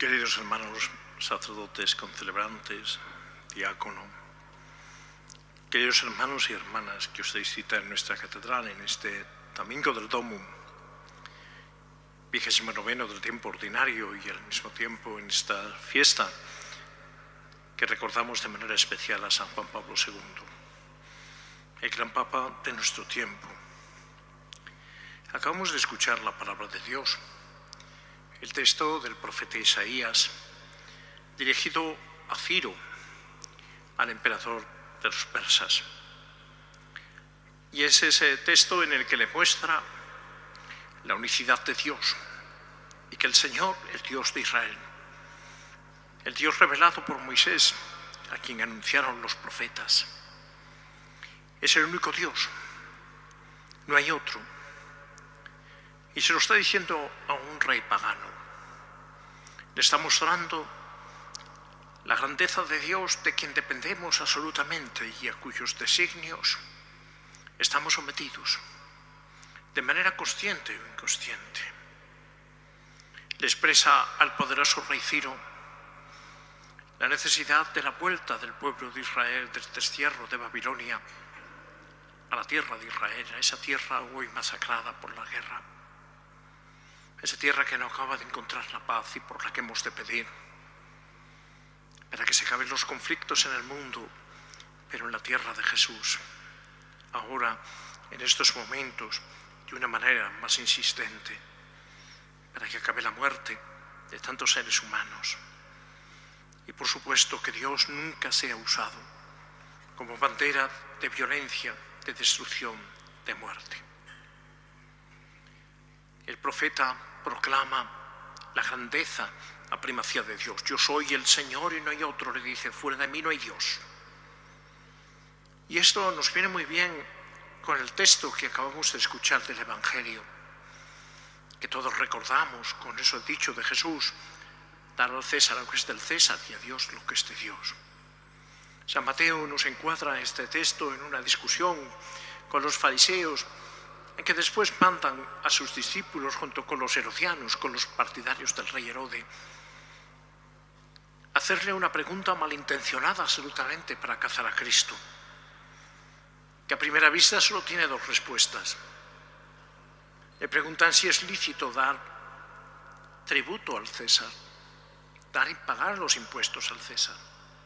Queridos hermanos sacerdotes, concelebrantes, diácono, queridos hermanos y hermanas que os dais cita en nuestra catedral en este Domingo del Domum, 29º del tiempo ordinario y al mismo tiempo en esta fiesta que recordamos de manera especial a San Juan Pablo II, el gran Papa de nuestro tiempo. Acabamos de escuchar la palabra de Dios, el texto del profeta Isaías, dirigido a Ciro, al emperador de los persas. Y es ese texto en el que le muestra la unicidad de Dios y que el Señor, el Dios de Israel, el Dios revelado por Moisés, a quien anunciaron los profetas, es el único Dios, no hay otro. Y se lo está diciendo a un rey pagano. Le está mostrando la grandeza de Dios, de quien dependemos absolutamente y a cuyos designios estamos sometidos, de manera consciente o inconsciente. Le expresa al poderoso rey Ciro la necesidad de la vuelta del pueblo de Israel del destierro de Babilonia a la tierra de Israel, a esa tierra hoy masacrada por la guerra. Esa tierra que no acaba de encontrar la paz y por la que hemos de pedir, para que se acaben los conflictos en el mundo, pero en la tierra de Jesús, ahora, en estos momentos, de una manera más insistente, para que acabe la muerte de tantos seres humanos. Y por supuesto que Dios nunca sea usado como bandera de violencia, de destrucción, de muerte. El profeta proclama la grandeza, la primacía de Dios. Yo soy el Señor y no hay otro, le dice, fuera de mí no hay Dios. Y esto nos viene muy bien con el texto que acabamos de escuchar del Evangelio, que todos recordamos con eso dicho de Jesús, dar al César lo que es del César y a Dios lo que es de Dios. San Mateo nos encuadra este texto en una discusión con los fariseos, en que después mandan a sus discípulos junto con los herodianos, con los partidarios del rey Herode, hacerle una pregunta malintencionada absolutamente para cazar a Cristo, que a primera vista solo tiene dos respuestas. Le preguntan si es lícito dar tributo al César, dar y pagar los impuestos al César.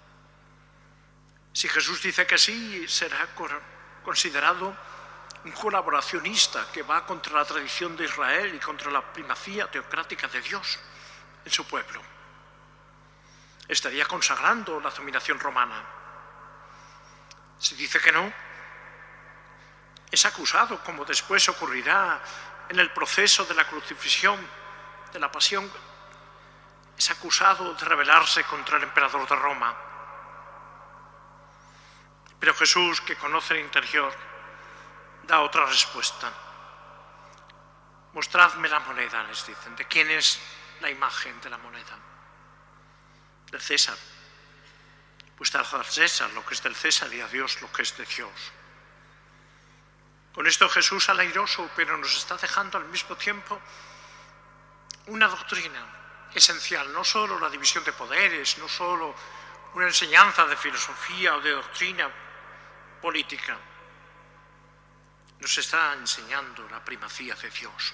Si Jesús dice que sí, será considerado un colaboracionista que va contra la tradición de Israel y contra la primacía teocrática de Dios en su pueblo. Estaría consagrando la dominación romana. Si dice que no, es acusado, como después ocurrirá en el proceso de la crucifixión, de la pasión, es acusado de rebelarse contra el emperador de Roma. Pero Jesús, que conoce el interior, da otra respuesta. Mostradme la moneda, les dicen. ¿De quién es la imagen de la moneda? Del César. Pues dad al César lo que es del César y a Dios lo que es de Dios. Con esto Jesús al airoso, pero nos está dejando al mismo tiempo una doctrina esencial, no solo la división de poderes, no solo una enseñanza de filosofía o de doctrina política. Nos está enseñando la primacía de Dios.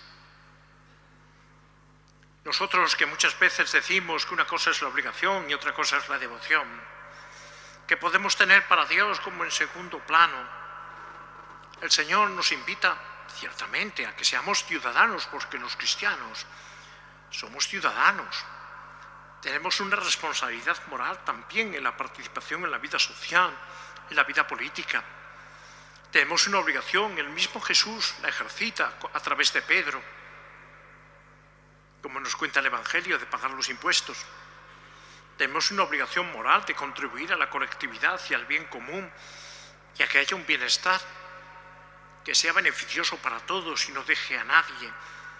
Nosotros que muchas veces decimos que una cosa es la obligación y otra cosa es la devoción, que podemos tener para Dios como en segundo plano, el Señor nos invita ciertamente a que seamos ciudadanos, porque los cristianos somos ciudadanos. Tenemos una responsabilidad moral también en la participación en la vida social, en la vida política. Tenemos una obligación, el mismo Jesús la ejercita a través de Pedro, como nos cuenta el Evangelio, de pagar los impuestos. Tenemos una obligación moral de contribuir a la colectividad y al bien común y a que haya un bienestar que sea beneficioso para todos y no deje a nadie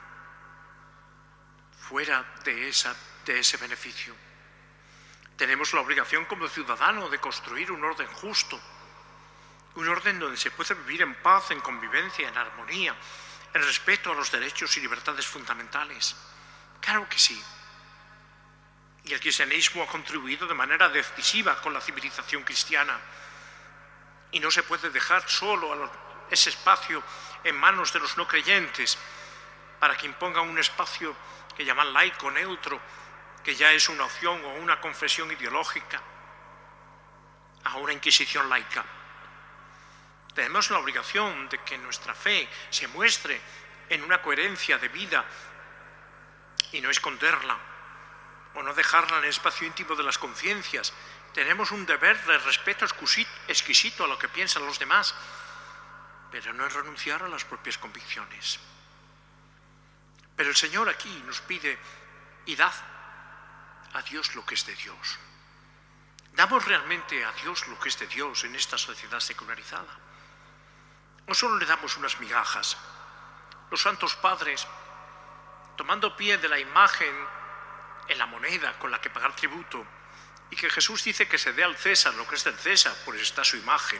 fuera de ese beneficio. Tenemos la obligación como ciudadano de construir un orden justo, un orden donde se puede vivir en paz, en convivencia, en armonía, en respeto a los derechos y libertades fundamentales. Claro que sí. Y el cristianismo ha contribuido de manera decisiva con la civilización cristiana. Y no se puede dejar solo ese espacio en manos de los no creyentes para que impongan un espacio que llaman laico, neutro, que ya es una opción o una confesión ideológica, a una inquisición laica. Tenemos la obligación de que nuestra fe se muestre en una coherencia de vida y no esconderla o no dejarla en el espacio íntimo de las conciencias. Tenemos un deber de respeto exquisito a lo que piensan los demás, pero no es renunciar a las propias convicciones. Pero el Señor aquí nos pide: y dad a Dios lo que es de Dios. ¿Damos realmente a Dios lo que es de Dios en esta sociedad secularizada? ¿O solo le damos unas migajas? Los santos padres, tomando pie de la imagen en la moneda con la que pagar tributo, y que Jesús dice que se dé al César lo que es del César, pues está su imagen.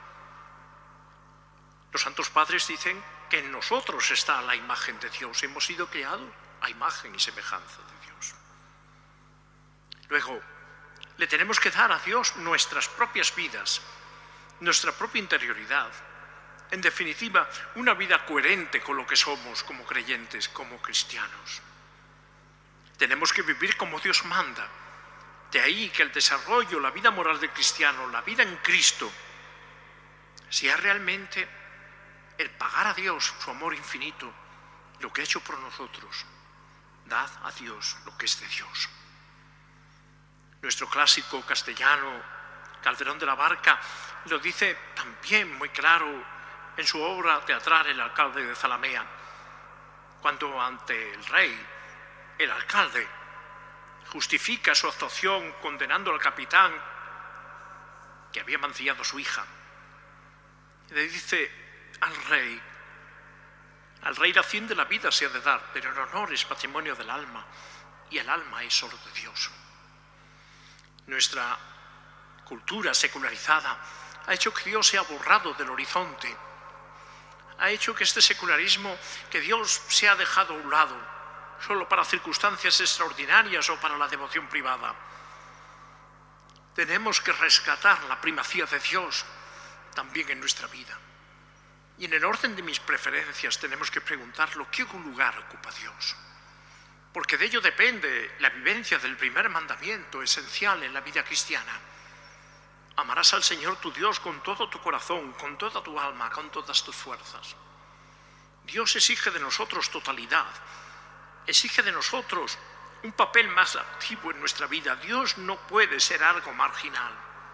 Los santos padres dicen que en nosotros está la imagen de Dios. Hemos sido creados a imagen y semejanza de Dios. Luego, le tenemos que dar a Dios nuestras propias vidas, nuestra propia interioridad. En definitiva, una vida coherente con lo que somos como creyentes, como cristianos. Tenemos que vivir como Dios manda. De ahí que el desarrollo, la vida moral del cristiano, la vida en Cristo, sea realmente el pagar a Dios su amor infinito, lo que ha hecho por nosotros. Dad a Dios lo que es de Dios. Nuestro clásico castellano, Calderón de la Barca, lo dice también muy claro en su obra teatral El alcalde de Zalamea, cuando ante el rey, el alcalde justifica su actuación condenando al capitán que había mancillado a su hija. Y le dice al rey la acción de la vida se ha de dar, pero el honor es patrimonio del alma, y el alma es solo de Dios. Nuestra cultura secularizada ha hecho que Dios sea borrado del horizonte, ha hecho que este secularismo, que Dios se ha dejado a un lado, solo para circunstancias extraordinarias o para la devoción privada. Tenemos que rescatar la primacía de Dios también en nuestra vida. Y en el orden de mis preferencias tenemos que preguntarlo: ¿qué lugar ocupa Dios? Porque de ello depende la vivencia del primer mandamiento esencial en la vida cristiana. Amarás al Señor tu Dios con todo tu corazón, con toda tu alma, con todas tus fuerzas. Dios exige de nosotros totalidad, exige de nosotros un papel más activo en nuestra vida. Dios no puede ser algo marginal.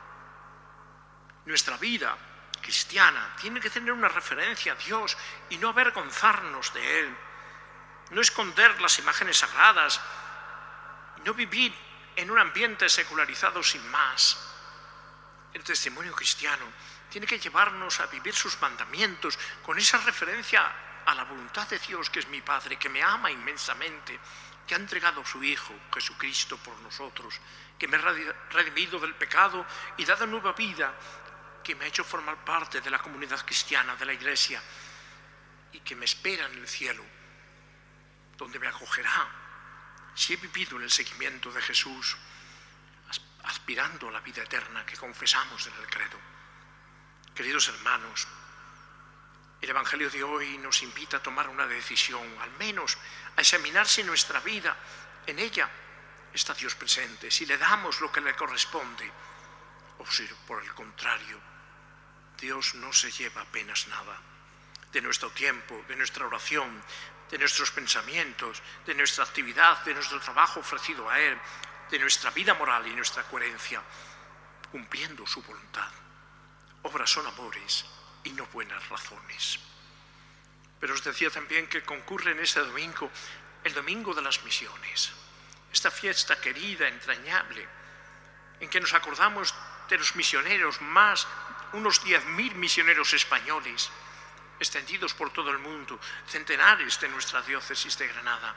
Nuestra vida cristiana tiene que tener una referencia a Dios y no avergonzarnos de Él, no esconder las imágenes sagradas, no vivir en un ambiente secularizado sin más. El testimonio cristiano tiene que llevarnos a vivir sus mandamientos con esa referencia a la voluntad de Dios, que es mi Padre, que me ama inmensamente, que ha entregado a su Hijo Jesucristo por nosotros, que me ha redimido del pecado y dado nueva vida, que me ha hecho formar parte de la comunidad cristiana, de la Iglesia, y que me espera en el cielo, donde me acogerá si he vivido en el seguimiento de Jesús, aspirando a la vida eterna que confesamos en el credo. Queridos hermanos, el Evangelio de hoy nos invita a tomar una decisión, al menos a examinar si nuestra vida, en ella está Dios presente, si le damos lo que le corresponde, o si por el contrario, Dios no se lleva apenas nada de nuestro tiempo, de nuestra oración, de nuestros pensamientos, de nuestra actividad, de nuestro trabajo ofrecido a Él, de nuestra vida moral y nuestra coherencia, cumpliendo su voluntad. Obras son amores y no buenas razones. Pero os decía también que concurre en este domingo, el Domingo de las Misiones, esta fiesta querida, entrañable, en que nos acordamos de los misioneros, más unos 10.000 misioneros españoles, extendidos por todo el mundo, centenares de nuestra diócesis de Granada.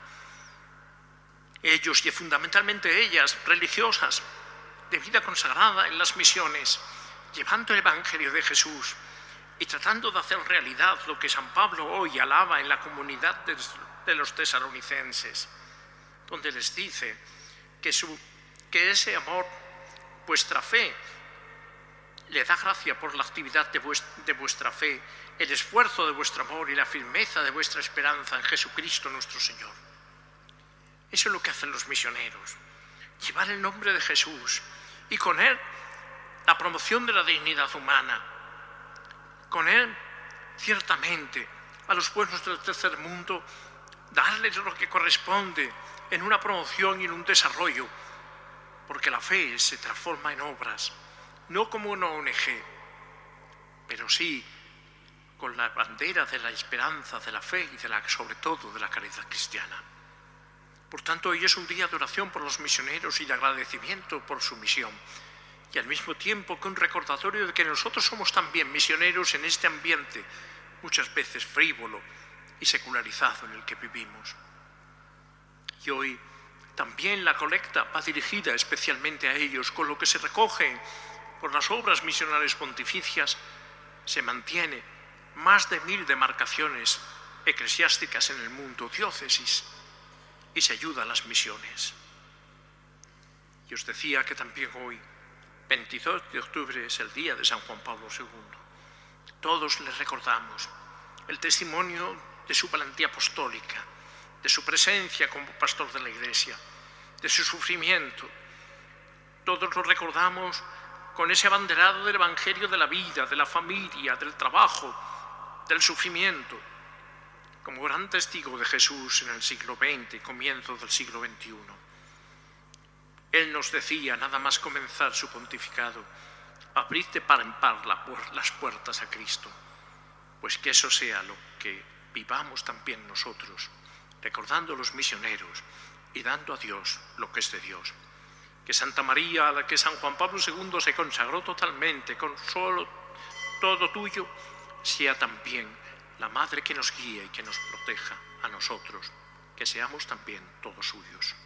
Ellos y fundamentalmente ellas, religiosas, de vida consagrada en las misiones, llevando el Evangelio de Jesús y tratando de hacer realidad lo que San Pablo hoy alaba en la comunidad de los tesalonicenses, donde les dice que su que ese amor, vuestra fe, le da gracia por la actividad de vuestra fe, el esfuerzo de vuestro amor y la firmeza de vuestra esperanza en Jesucristo nuestro Señor. Eso es lo que hacen los misioneros, llevar el nombre de Jesús y con él la promoción de la dignidad humana. Con él, ciertamente, a los pueblos del tercer mundo, darles lo que corresponde en una promoción y en un desarrollo, porque la fe se transforma en obras, no como una ONG, pero sí con la bandera de la esperanza, de la fe y sobre todo de la caridad cristiana. Por tanto, hoy es un día de oración por los misioneros y de agradecimiento por su misión, y al mismo tiempo que un recordatorio de que nosotros somos también misioneros en este ambiente, muchas veces frívolo y secularizado en el que vivimos. Y hoy también la colecta va dirigida especialmente a ellos, con lo que se recoge por las obras misionales pontificias, se mantiene más de 1000 demarcaciones eclesiásticas en el mundo, diócesis, y se ayuda a las misiones. Y os decía que también hoy, 22 de octubre, es el día de San Juan Pablo II. Todos les recordamos el testimonio de su valentía apostólica, de su presencia como pastor de la Iglesia, de su sufrimiento. Todos lo recordamos con ese abanderado del Evangelio de la vida, de la familia, del trabajo, del sufrimiento, como gran testigo de Jesús en el siglo XX y comienzo del siglo XXI. Él nos decía, nada más comenzar su pontificado, abrid de par en par las puertas a Cristo, pues que eso sea lo que vivamos también nosotros, recordando a los misioneros y dando a Dios lo que es de Dios. Que Santa María, a la que San Juan Pablo II se consagró totalmente, con solo todo tuyo, sea también la Madre que nos guía y que nos proteja a nosotros, que seamos también todos suyos.